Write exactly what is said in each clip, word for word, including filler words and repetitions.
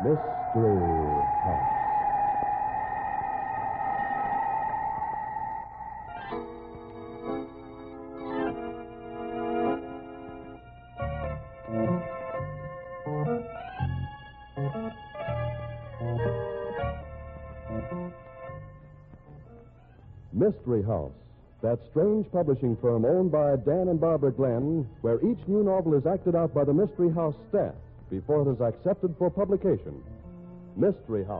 Mystery House. Mystery House, that strange publishing firm owned by Dan and Barbara Glenn, where each new novel is acted out by the Mystery House staff before it is accepted for publication. Mystery House.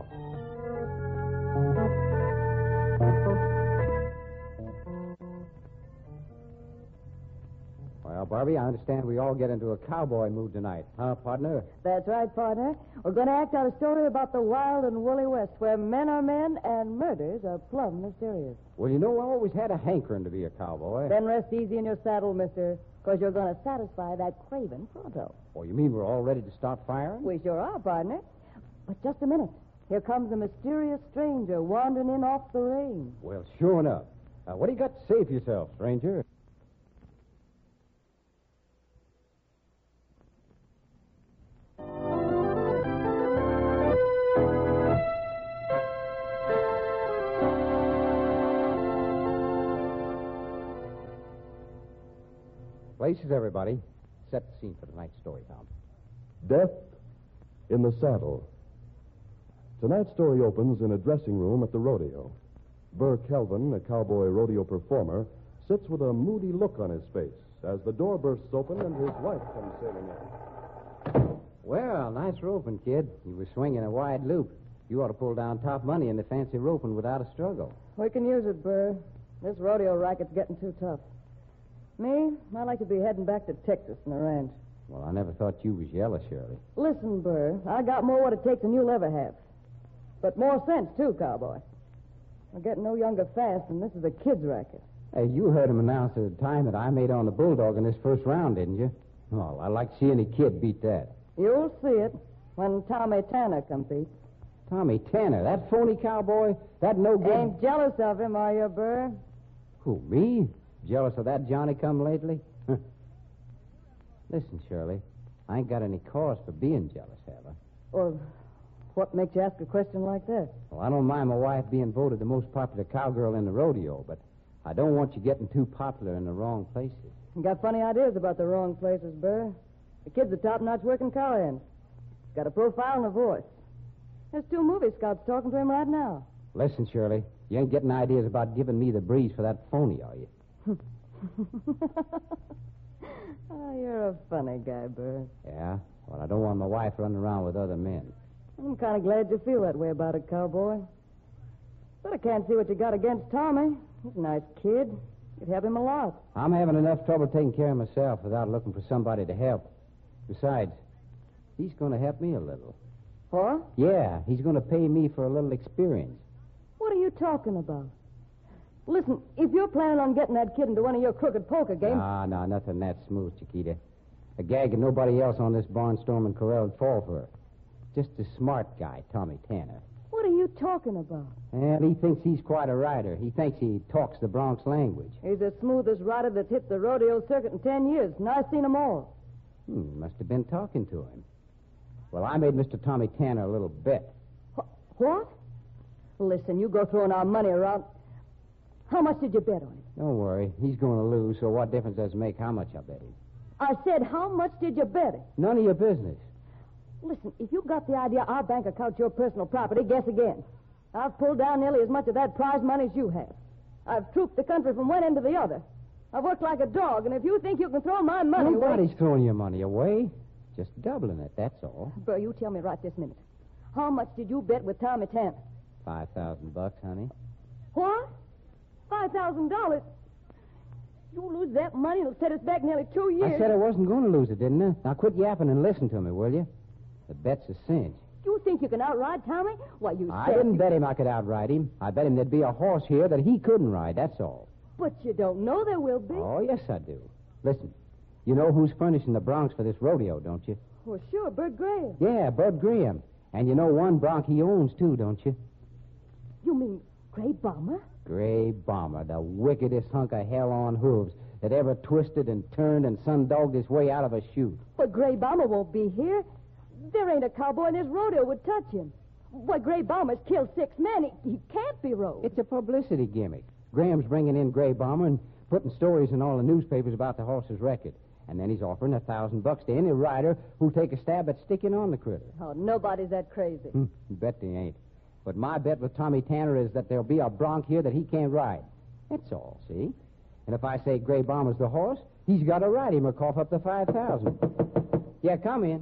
Well, Barbie, I understand we all get into a cowboy mood tonight, huh, partner? That's right, partner. We're going to act out a story about the wild and woolly West, where men are men and murders are plumb mysterious. Well, you know, I always had a hankering to be a cowboy. Then rest easy in your saddle, mister, because you're going to satisfy that craven pronto. Oh, you mean we're all ready to start firing? We sure are, partner. But just a minute. Here comes a mysterious stranger wandering in off the range. Well, sure enough. Uh, what do you got to say for yourself, stranger? Places, everybody. Set the scene for tonight's story, Tom. Death in the Saddle. Tonight's story opens in a dressing room at the rodeo. Burr Kelvin, a cowboy rodeo performer, sits with a moody look on his face as the door bursts open and his wife comes sailing in. Well, nice roping, kid. You were swinging a wide loop. You ought to pull down top money in the fancy roping without a struggle. We can use it, Burr. This rodeo racket's getting too tough. Me, I'd like to be heading back to Texas and the ranch. Well, I never thought you was jealous, Shirley. Listen, Burr, I got more what it takes than you'll ever have. But more sense, too, cowboy. We're getting no younger fast, and this is a kid's racket. Hey, you heard him announce the time that I made on the Bulldog in this first round, didn't you? Oh, I'd like to see any kid beat that. You'll see it when Tommy Tanner competes. Tommy Tanner, that phony cowboy, that no good... Ain't jealous of him, are you, Burr? Who, me? Jealous of that Johnny come lately? Listen, Shirley, I ain't got any cause for being jealous, have I? Well, what makes you ask a question like that? Well, I don't mind my wife being voted the most popular cowgirl in the rodeo, but I don't want you getting too popular in the wrong places. You got funny ideas about the wrong places, Burr. The kid's a top-notch working cowhand. Got a profile and a voice. There's two movie scouts talking to him right now. Listen, Shirley, you ain't getting ideas about giving me the breeze for that phony, are you? Oh, you're a funny guy, Burr. Yeah? Well, I don't want my wife running around with other men. I'm kind of glad you feel that way about it, cowboy. But I can't see what you got against Tommy. He's a nice kid. You'd help him a lot. I'm having enough trouble taking care of myself without looking for somebody to help. Besides, he's going to help me a little. What? Yeah, he's going to pay me for a little experience. What are you talking about? Listen, if you're planning on getting that kid into one of your crooked poker games... Nah, nah, nothing that smooth, Chiquita. A gag and nobody else on this barnstorming corral would fall for her. Just a smart guy, Tommy Tanner. What are you talking about? And he thinks he's quite a rider. He thinks he talks the Bronx language. He's the smoothest rider that's hit the rodeo circuit in ten years, and I've seen them all. Hmm, must have been talking to him. Well, I made Mister Tommy Tanner a little bet. Wh- what? Listen, you go throwing our money around. How much did you bet on him? Don't worry. He's going to lose, so what difference does it make how much I bet him? I said, how much did you bet him? None of your business. Listen, if you got the idea our bank account's your personal property, guess again. I've pulled down nearly as much of that prize money as you have. I've trooped the country from one end to the other. I've worked like a dog, and if you think you can throw my money away... Nobody's throwing your money away. Just doubling it, that's all. Burr, you tell me right this minute. How much did you bet with Tommy Tanner? Five thousand bucks, honey. What? Five thousand dollars? You lose that money, it'll set us back nearly two years. I said I wasn't going to lose it, didn't I? Now quit yapping and listen to me, will you? The bet's a cinch. You think you can outride Tommy? Why, you I said... didn't you... bet him I could outride him. I bet him there'd be a horse here that he couldn't ride, that's all. But you don't know there will be. Oh, yes, I do. Listen, you know who's furnishing the broncs for this rodeo, don't you? Well, sure, Bert Graham. Yeah, Bud Graham. And you know one bronc he owns, too, don't you? You mean Gray Bomber? Gray Bomber, the wickedest hunk of hell on hooves that ever twisted and turned and sun-dogged his way out of a chute. But Gray Bomber won't be here. There ain't a cowboy in this rodeo would touch him. Why, Gray Bomber's killed six men. He, he can't be rode. It's a publicity gimmick. Graham's bringing in Gray Bomber and putting stories in all the newspapers about the horse's record. And then he's offering a thousand bucks to any rider who'll take a stab at sticking on the critter. Oh, nobody's that crazy. Hmm, bet they ain't. But my bet with Tommy Tanner is that there'll be a bronc here that he can't ride. That's all, see? And if I say Gray Bomber's the horse, he's got to ride him or cough up the five thousand. Yeah, come in.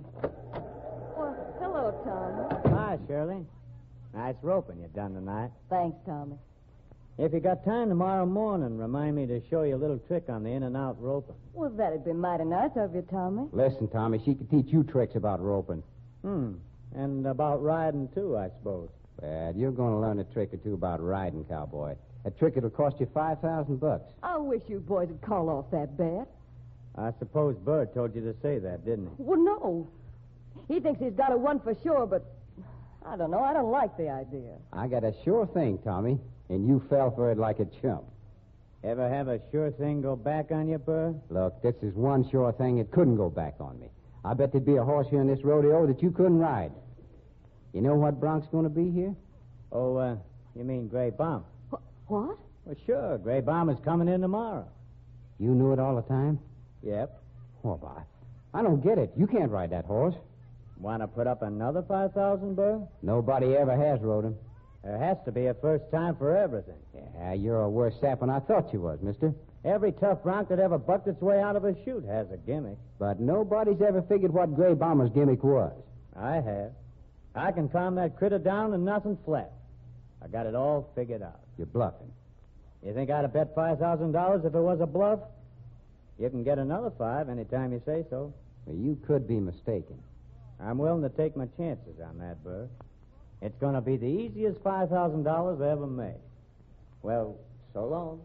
Well, hello, Tommy. Hi, Shirley. Nice roping you done tonight. Thanks, Tommy. If you got time tomorrow morning, remind me to show you a little trick on the in and out roping. Well, that'd be mighty nice of you, Tommy. Listen, Tommy, she could teach you tricks about roping. Hmm. And about riding, too, I suppose. Well, you're going to learn a trick or two about riding, cowboy. A trick that'll cost you five thousand bucks. I wish you boys would call off that bet. I suppose Bird told you to say that, didn't he? Well, no. He thinks he's got a one for sure, but I don't know. I don't like the idea. I got a sure thing, Tommy, and you fell for it like a chump. Ever have a sure thing go back on you, Bird? Look, this is one sure thing that couldn't go back on me. I bet there'd be a horse here in this rodeo that you couldn't ride. You know what bronc's going to be here? Oh, uh, you mean Gray Bomb? Wh- what? Well, sure. Gray Bomb is coming in tomorrow. You knew it all the time? Yep. Oh, I, I don't get it. You can't ride that horse. Want to put up another five thousand, Bird? Nobody ever has rode him. There has to be a first time for everything. Yeah, you're a worse sap than I thought you was, mister. Every tough bronc that ever bucked its way out of a chute has a gimmick. But nobody's ever figured what Gray Bomber's gimmick was. I have. I can calm that critter down and nothing flat. I got it all figured out. You're bluffing. You think I'd have bet five thousand dollars if it was a bluff? You can get another five anytime you say so. Well, you could be mistaken. I'm willing to take my chances on that, Burr. It's going to be the easiest five thousand dollars I ever made. Well, so long.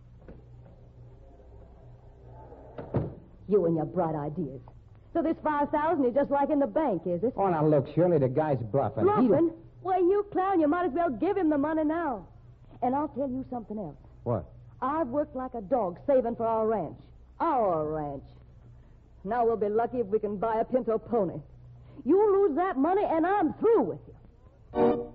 You and your bright ideas. So this five thousand is just like in the bank, is it? Oh, now look, Shirley, the guy's bluffing. He Bluffing? don't- Why, you clown, you might as well give him the money now. And I'll tell you something else. What? I've worked like a dog saving for our ranch. Our ranch. Now we'll be lucky if we can buy a pinto pony. You lose that money, and I'm through with you.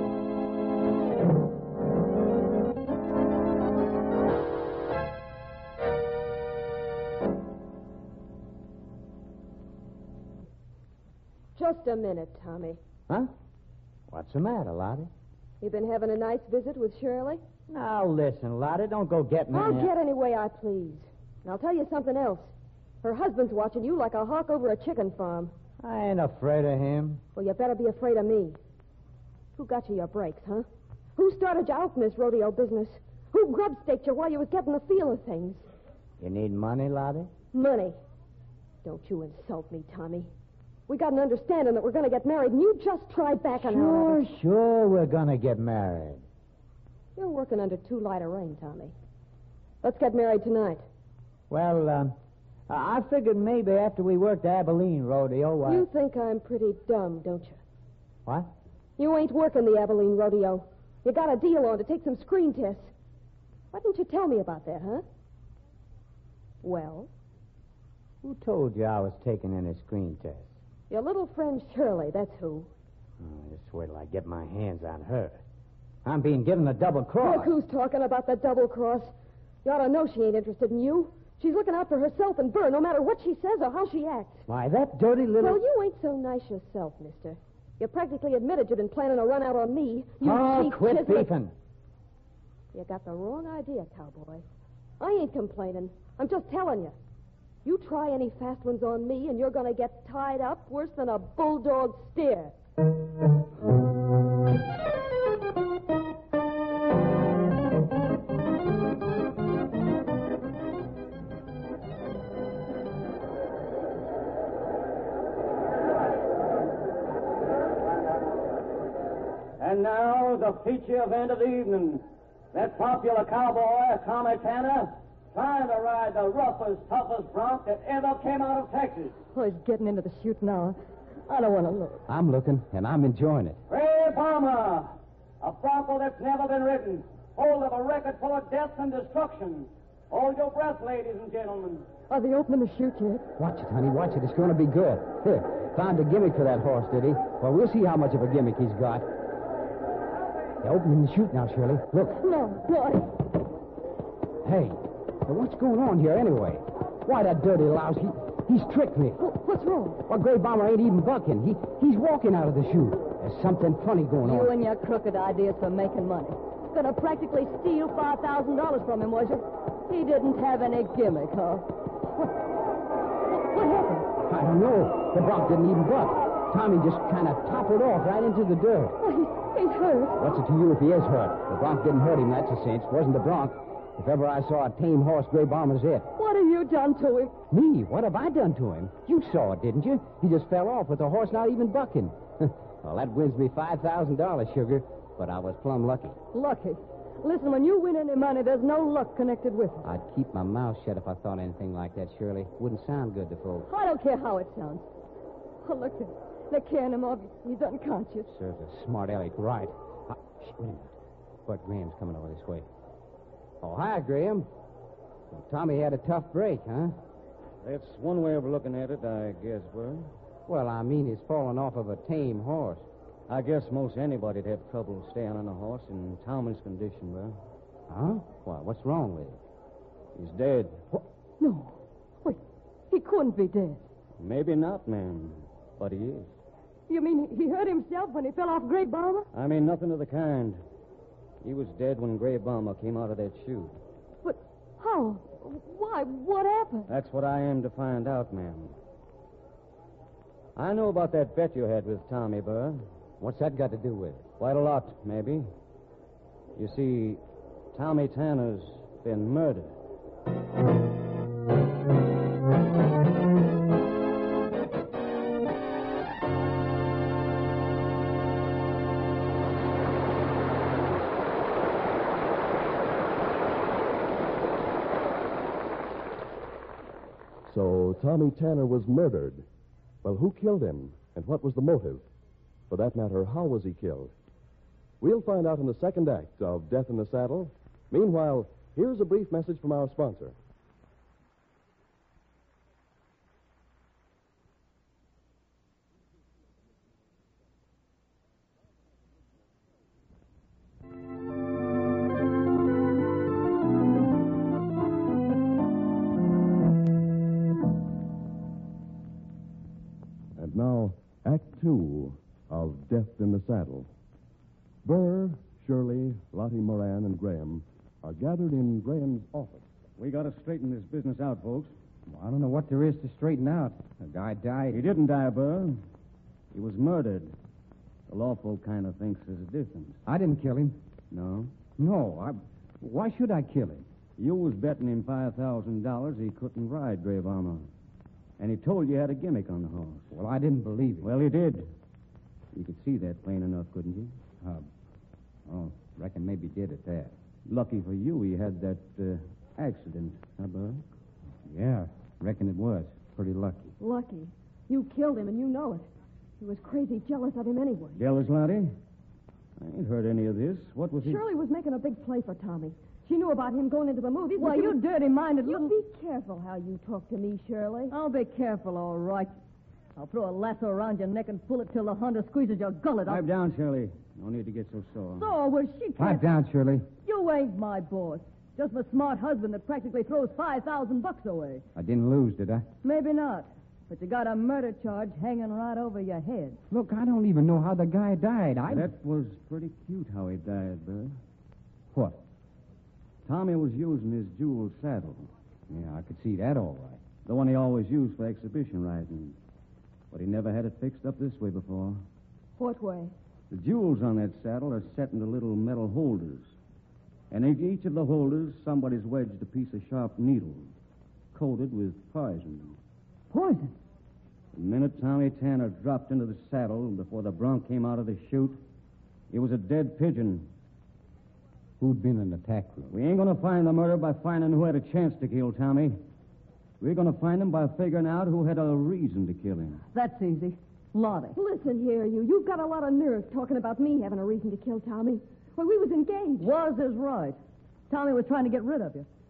Just a minute, Tommy. Huh? What's the matter, Lottie? You been having a nice visit with Shirley? Now, listen, Lottie, don't go getting I'll in get any way I please. And I'll tell you something else. Her husband's watching you like a hawk over a chicken farm. I ain't afraid of him. Well, you better be afraid of me. Who got you your breaks, huh? Who started you out in this rodeo business? Who grub-staked you while you was getting the feel of things? You need money, Lottie? Money. Don't you insult me, Tommy. We got an understanding that we're going to get married, and you just try backing out Sure, of it. sure, we're going to get married. You're working under too light a rein, Tommy. Let's get married tonight. Well, um, I I figured maybe after we worked Abilene Rodeo, I... You think I'm pretty dumb, don't you? What? You ain't working the Abilene Rodeo. You got a deal on to take some screen tests. Why didn't you tell me about that, huh? Well, Who told you I was taking any screen tests? your little friend Shirley, that's who. Oh, just wait till I get my hands on her. I'm being given a double cross. Look who's talking about the double cross. You ought to know she ain't interested in you. She's looking out for herself and Burr, no matter what she says or how she acts. Why, that dirty little... Well, you ain't so nice yourself, mister. You practically admitted you've been planning a run out on me. You oh, cheap quit chiseler. beefing. You got the wrong idea, cowboy. I ain't complaining. I'm just telling you. You try any fast ones on me, and you're going to get tied up worse than a bulldog steer. And now, the feature event of the evening. That popular cowboy, Tommy Tanner, trying to ride the roughest, toughest bronc that ever came out of Texas. Oh, he's getting into the chute now. I don't want to look. I'm looking, and I'm enjoying it. Gray Bomber, a bronco that's never been ridden, hold of a record full of death and destruction. Hold your breath, ladies and gentlemen. Are they opening the chute yet? Watch it, honey. Watch it. It's going to be good. Here, found a gimmick for that horse, did he? Well, we'll see how much of a gimmick he's got. They're opening the chute now, Shirley. Look. No, boy. Hey, well, what's going on here anyway? Why, that dirty louse, he, he's tricked me. Wh- What's wrong? Well, Gray Bomber ain't even bucking. He, he's walking out of the chute. There's something funny going You on. and your crooked ideas for making money. Gonna practically steal five thousand dollars from him, was you? He didn't have any gimmick, huh? What, what happened? I don't know. The bronc didn't even buck. Tommy just kind of toppled off right into the dirt. Oh, he's, he's hurt. What's it to you if he is hurt? The bronc didn't hurt him, that's a cinch. It wasn't the bronc. If ever I saw a tame horse, Gray Bomber's it. What have you done to him? Me? What have I done to him? You saw it, didn't you? He just fell off with the horse not even bucking. Well, that wins me five thousand dollars, Sugar, but I was plumb lucky. Lucky. Listen, when you win any money, there's no luck connected with it. I'd keep my mouth shut if I thought anything like that, Shirley. Wouldn't sound good to folks. I don't care how it sounds. Oh, look, they're, they're carrying him off. He's unconscious. Serves a smart aleck right. Uh, shh, wait a minute. Bert Graham's coming over this way. Oh, hi, Graham. Well, Tommy had a tough break, huh? That's one way of looking at it, I guess, Bert. Well, I mean, he's fallen off of a tame horse. I guess most anybody'd have trouble staying on a horse in Tommy's condition, Bert. Huh? Why, what's wrong with him? He's dead. What? No. Wait, he couldn't be dead. Maybe not, ma'am, but he is. You mean he hurt himself when he fell off Gray Bomber? I mean nothing of the kind. He was dead when Gray Bomber came out of that chute. But how? Why? What happened? That's what I am to find out, ma'am. I know about that bet you had with Tommy, Burr. What's that got to do with it? Quite a lot, maybe. You see, Tommy Tanner's been murdered. So Tommy Tanner was murdered. Well, who killed him, and what was the motive? For that matter, how was he killed? We'll find out in the second act of Death in the Saddle. Meanwhile, here's a brief message from our sponsor. And now, Act Two of Death in the Saddle. Burr, Shirley, Lottie Moran, and Graham are gathered in Graham's office. We got to straighten this business out, folks. Well, I don't know what there is to straighten out. The guy died. He didn't die, Burr. He was murdered. The law folk kind of thinks there's a difference. I didn't kill him. No? No, I... Why should I kill him? You was betting him five thousand dollars he couldn't ride Gray Bomber. And he told you had a gimmick on the horse. Well, I didn't believe it. Well, he did. You could see that plain enough, couldn't you? Uh, oh, reckon maybe did at that. Lucky for you, he had that uh, accident, huh, Burr? Yeah, reckon it was. Pretty lucky. Lucky. You killed him, and you know it. He was crazy jealous of him anyway. Jealous, Lottie? I ain't heard any of this. What was he... Shirley was making a big play for Tommy. She knew about him going into the movies. Well, but you was... dirty-minded You little... be careful how you talk to me, Shirley. I'll be careful, all right. I'll throw a lasso around your neck and pull it till the hunter squeezes your gullet. Pipe down, Shirley. No need to get so sore. So, well, she can't... Pipe down, Shirley. You ain't my boss. Just a smart husband that practically throws five thousand bucks away. I didn't lose, did I? Maybe not. But you got a murder charge hanging right over your head. Look, I don't even know how the guy died. I... That was pretty cute how he died, Burr. What? Tommy was using his jeweled saddle. Yeah, I could see that all right. The one he always used for exhibition riding. But he never had it fixed up this way before. What way? The jewels on that saddle are set into little metal holders. And in each of the holders, somebody's wedged a piece of sharp needle, coated with poison. Poison? The minute Tommy Tanner dropped into the saddle before the bronc came out of the chute, he was a dead pigeon. Who'd been in the tack room? We ain't going to find the murderer by finding who had a chance to kill Tommy. We're going to find him by figuring out who had a reason to kill him. That's easy. Lottie. Listen here, you. You've got a lot of nerve talking about me having a reason to kill Tommy. Well, we was engaged. Was is right. Tommy was trying to get rid of you.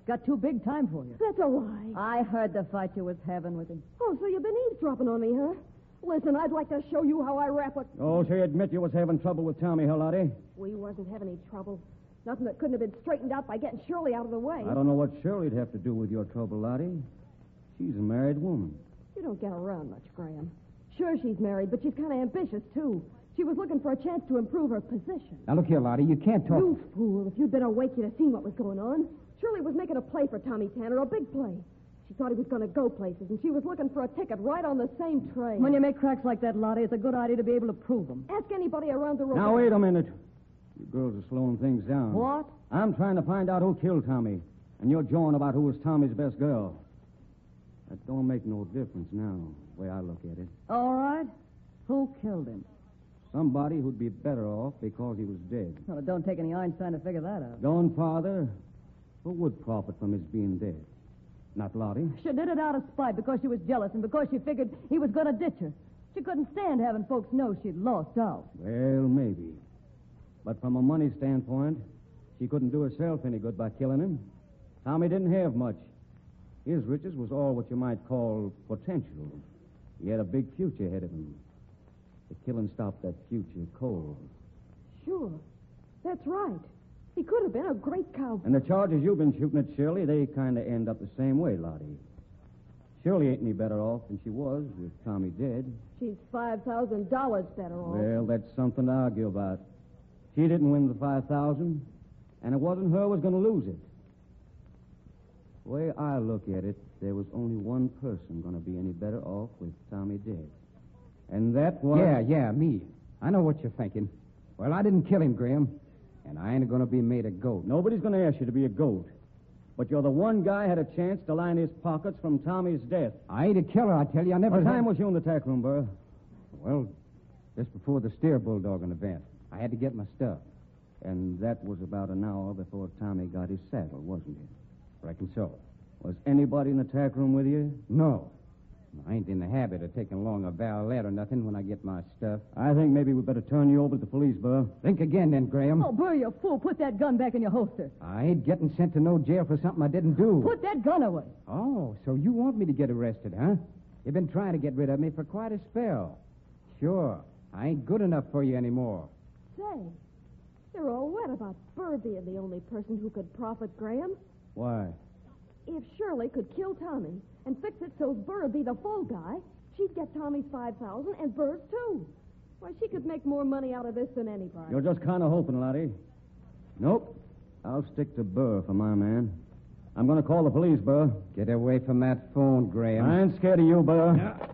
got too big time for you. That's a lie. I heard the fight you was having with him. Oh, so you've been eavesdropping on me, huh? Listen, I'd like to show you how I rap a... Oh, so you admit you was having trouble with Tommy, huh, Lottie? We wasn't having any trouble. Nothing that couldn't have been straightened out by getting Shirley out of the way. I don't know what Shirley'd have to do with your trouble, Lottie. She's a married woman. You don't get around much, Graham. Sure, she's married, but she's kind of ambitious, too. She was looking for a chance to improve her position. Now, look here, Lottie, you can't talk... You fool. If you'd been awake, you'd have seen what was going on. Shirley was making a play for Tommy Tanner, a big play. She thought he was going to go places, and she was looking for a ticket right on the same train. When you make cracks like that, Lottie, it's a good idea to be able to prove them. Ask anybody around the road. Now, wait a minute. You girls are slowing things down. What? I'm trying to find out who killed Tommy, and you're jawing about who was Tommy's best girl. That don't make no difference now, the way I look at it. All right. Who killed him? Somebody who'd be better off because he was dead. Well, it don't take any Einstein to figure that out. Don't, Father. Who would profit from his being dead? Not Lottie. She did it out of spite because she was jealous and because she figured he was going to ditch her. She couldn't stand having folks know she'd lost out. Well, maybe. But from a money standpoint, she couldn't do herself any good by killing him. Tommy didn't have much. His riches was all what you might call potential. He had a big future ahead of him. The killing stopped that future cold. Sure. That's right. He could have been a great cowboy. And the charges you've been shooting at Shirley, they kind of end up the same way, Lottie. Shirley ain't any better off than she was with Tommy dead. She's five thousand dollars better off. Well, that's something to argue about. She didn't win the five thousand, and it wasn't her who was going to lose it. The way I look at it, there was only one person going to be any better off with Tommy dead. And that was... Yeah, yeah, me. I know what you're thinking. Well, I didn't kill him, Graham. And I ain't going to be made a goat. Nobody's going to ask you to be a goat. But you're the one guy had a chance to line his pockets from Tommy's death. I ain't a killer, I tell you. I never... What had- time was you in the tack room, Burr? Well, just before the steer bulldogging event. I had to get my stuff. And that was about an hour before Tommy got his saddle, wasn't it? Reckon so. Was anybody in the tack room with you? No. I ain't in the habit of taking along a valet or nothing when I get my stuff. I think maybe we better turn you over to the police, Burr. Think again, then, Graham. Oh, Burr, you fool. Put that gun back in your holster. I ain't getting sent to no jail for something I didn't do. Put that gun away. Oh, so you want me to get arrested, huh? You've been trying to get rid of me for quite a spell. Sure. I ain't good enough for you anymore. Say, you're all wet about Burr being the only person who could profit Graham. Why? If Shirley could kill Tommy and fix it so Burr'd be the fall guy, she'd get Tommy's five thousand and Burr's too. Why, she could make more money out of this than anybody. You're just kind of hoping, Lottie. Nope. I'll stick to Burr for my man. I'm going to call the police, Burr. Get away from that phone, Graham. I ain't scared of you, Burr.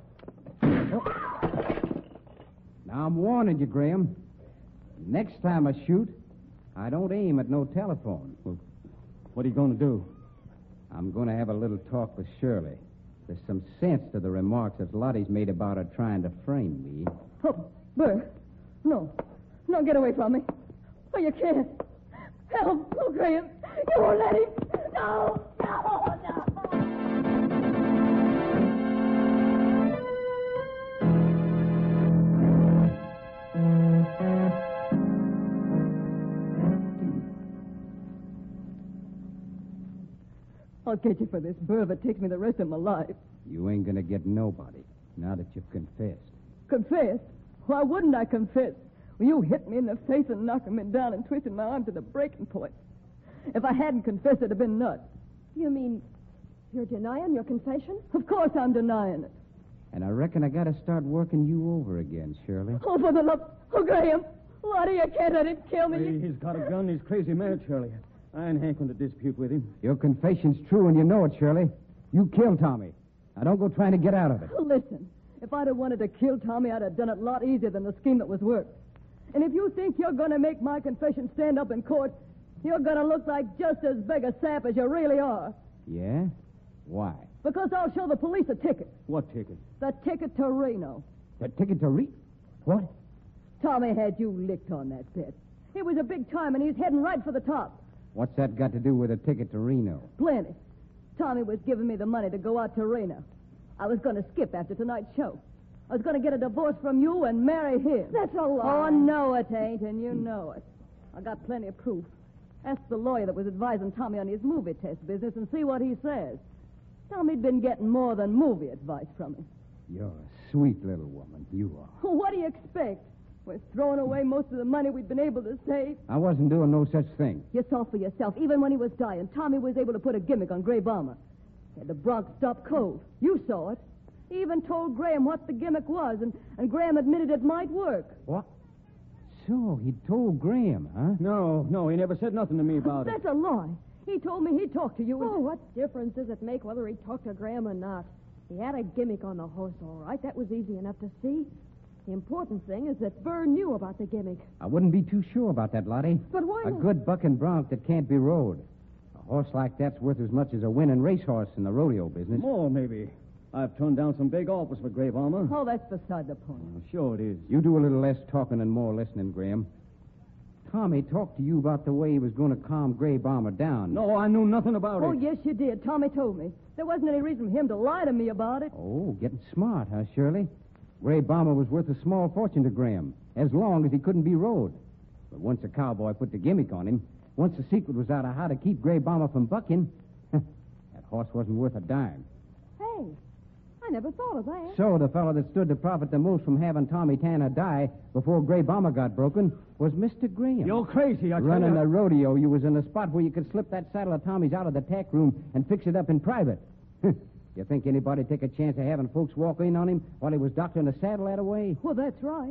Now, I'm warning you, Graham. Next time I shoot, I don't aim at no telephone. Well, what are you going to do? I'm going to have a little talk with Shirley. There's some sense to the remarks that Lottie's made about her trying to frame me. Oh, Burr. No. No, get away from me. Oh, you can't. Help. Oh, Graham. You won't let him. No. No, no. I'll get you for this, Burr, if it takes me the rest of my life. You ain't going to get nobody now that you've confessed. Confess? Why wouldn't I confess? Well, you hit me in the face and knocked me down and twisted my arm to the breaking point. If I hadn't confessed, it'd have been nuts. You mean you're denying your confession? Of course I'm denying it. And I reckon I got to start working you over again, Shirley. Oh, for the love... Oh, Graham. Lottie, you can't let him kill me. Hey, he's got a gun. He's crazy mad, Shirley. I ain't hankering to dispute with him. Your confession's true, and you know it, Shirley. You killed Tommy. Now, don't go trying to get out of it. Listen, if I'd have wanted to kill Tommy, I'd have done it a lot easier than the scheme that was worked. And if you think you're going to make my confession stand up in court, you're going to look like just as big a sap as you really are. Yeah? Why? Because I'll show the police a ticket. What ticket? The ticket to Reno. The ticket to Re... What? Tommy had you licked on that bet. It was a big time, and he's heading right for the top. What's that got to do with a ticket to Reno? Plenty. Tommy was giving me the money to go out to Reno. I was going to skip after tonight's show. I was going to get a divorce from you and marry him. That's a lie. Oh, no, it ain't, and you know it. I got plenty of proof. Ask the lawyer that was advising Tommy on his movie test business and see what he says. Tommy'd been getting more than movie advice from him. You're a sweet little woman. You are. What do you expect? We're throwing away most of the money we've been able to save. I wasn't doing no such thing. You saw for yourself. Even when he was dying, Tommy was able to put a gimmick on Gray Bomber. Had the Bronx stop cold. You saw it. He even told Graham what the gimmick was, and, and Graham admitted it might work. What? So, he told Graham, huh? No, no, he never said nothing to me about it. That's a lie. He told me he'd talk to you. And... Oh, what difference does it make whether he talked to Graham or not? He had a gimmick on the horse, all right. That was easy enough to see. The important thing is that Burr knew about the gimmick. I wouldn't be too sure about that, Lottie. But why A not? good bucking bronc that can't be rode. A horse like that's worth as much as a winning racehorse in the rodeo business. More, maybe. I've turned down some big offers for Gray Bomber. Oh, that's beside the point. Oh, sure it is. You do a little less talking and more listening, Graham. Tommy talked to you about the way he was going to calm Gray Bomber down. No, I knew nothing about Oh, it. yes, you did. Tommy told me. There wasn't any reason for him to lie to me about it. Oh, getting smart, huh, Shirley? Gray Bomber was worth a small fortune to Graham, as long as he couldn't be rode. But once a cowboy put the gimmick on him, once the secret was out of how to keep Gray Bomber from bucking, that horse wasn't worth a dime. Hey, I never thought of that. So the fellow that stood to profit the most from having Tommy Tanner die before Gray Bomber got broken was Mister Graham. You're crazy, I tell Running you. a rodeo, you was in a spot where you could slip that saddle of Tommy's out of the tack room and fix it up in private. You think anybody'd take a chance of having folks walk in on him while he was doctoring the saddle that way? Well, that's right.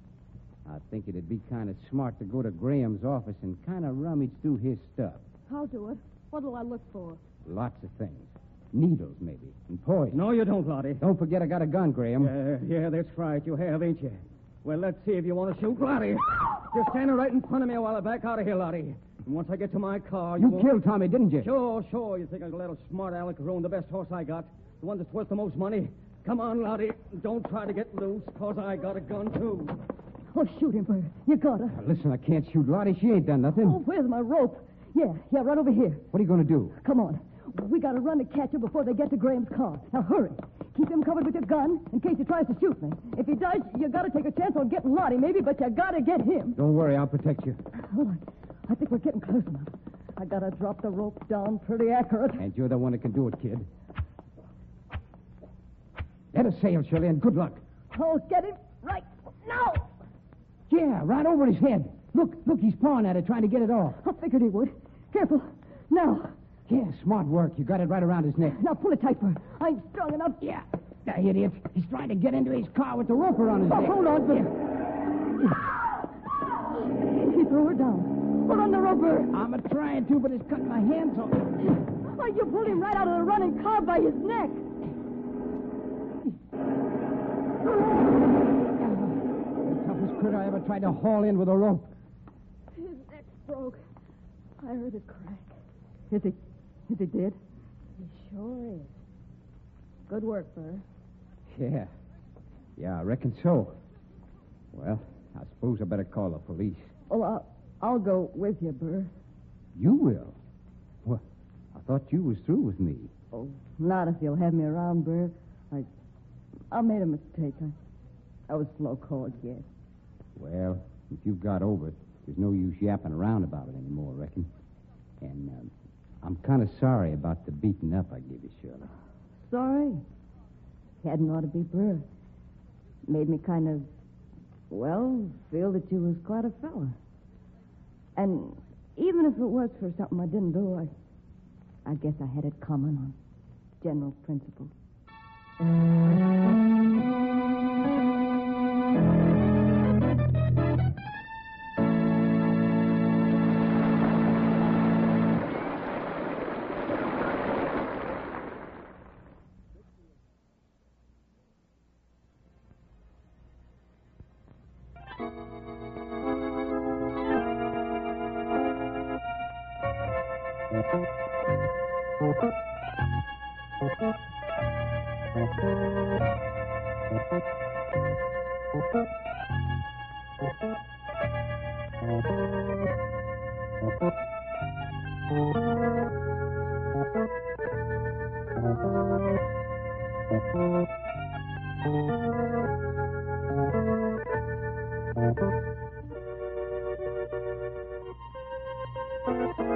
I think it'd be kind of smart to go to Graham's office and kind of rummage through his stuff. I'll do it. What'll I look for? Lots of things. Needles, maybe, and poison. No, you don't, Lottie. Don't forget I got a gun, Graham. Yeah, yeah, that's right. You have, ain't you? Well, let's see if you want to shoot Lottie. You're standing right in front of me while I back out of here, Lottie. And once I get to my car, you You won't... killed Tommy, didn't you? Sure, sure. You think I can let a smart aleck ruin the best horse I got? The one that's worth the most money? Come on, Lottie. Don't try to get loose, because I got a gun, too. Oh, shoot him, Bert. You gotta. Now, listen, I can't shoot Lottie. She ain't done nothing. Oh, where's my rope? Yeah, yeah, right over here. What are you going to do? Come on. We gotta run to catch him before they get to Graham's car. Now, hurry. Keep him covered with your gun in case he tries to shoot me. If he does, you gotta take a chance on getting Lottie, maybe, but you gotta get him. Don't worry, I'll protect you. Hold on. I think we're getting close enough. I gotta drop the rope down pretty accurate. And you're the one that can do it, kid. Let us sail, Shirley, and good luck. I'll get him right now. Yeah, right over his head. Look, look, he's pawing at it, trying to get it off. I figured he would. Careful. Now. Yeah, smart work. You got it right around his neck. Now pull it tight, Bert. I ain't strong enough. Yeah, that idiot. He's trying to get into his car with the rope around his Oh, neck. hold on, Bert. He threw her down. Pull on the rope, Bert. I'm a trying to, but it's cutting my hands off. Oh, you pulled him right out of the running car by his neck. The toughest critter I ever tried to haul in with a rope. His neck's broke. I heard it crack. Is he, is he dead? He sure is. Good work, Burr. Yeah. Yeah, I reckon so. Well, I suppose I better call the police. Oh, I'll, I'll go with you, Burr. You will? Well, I thought you was through with me. Oh, not if you'll have me around, Burr. I, I made a mistake. I, I was slow-called, yes. Well, if you've got over it, there's no use yapping around about it anymore, I reckon. And um, I'm kind of sorry about the beating up I gave you, Shirley. Sorry. Hadn't ought to be, Burr. Made me kind of, well, feel that you was quite a fella. And even if it was for something I didn't do, I, I guess I had it coming on general principles. Thank you.